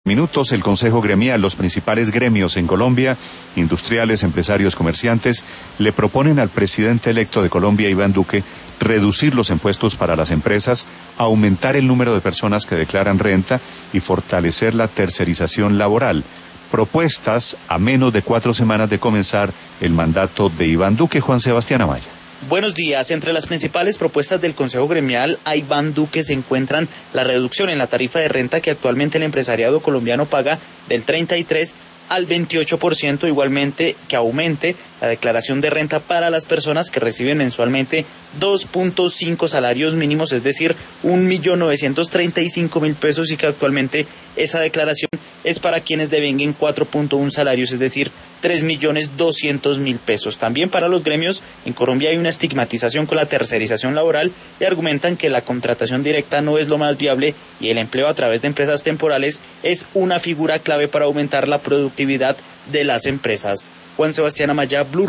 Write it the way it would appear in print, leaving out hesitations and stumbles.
Minutos, el Consejo Gremial, los principales gremios en Colombia, industriales, empresarios, comerciantes, le proponen al presidente electo de Colombia, Iván Duque, reducir los impuestos para las empresas, aumentar el número de personas que declaran renta y fortalecer la tercerización laboral. Propuestas a menos de 4 semanas de comenzar el mandato de Iván Duque. Juan Sebastián Amaya. Buenos días. Entre las principales propuestas del Consejo Gremial a Iván Duque se encuentran la reducción en la tarifa de renta que actualmente el empresariado colombiano paga del 33% al 28%, igualmente que aumente la declaración de renta para las personas que reciben mensualmente 2.5 salarios mínimos, es decir, 1.935.000 pesos, y que actualmente esa declaración es para quienes devenguen 4.1 salarios, es decir, 3.200.000 pesos. También para los gremios, en Colombia hay una estigmatización con la tercerización laboral y argumentan que la contratación directa no es lo más viable y el empleo a través de empresas temporales es una figura clave para aumentar la productividad de las empresas. Juan Sebastián Amaya, Blue.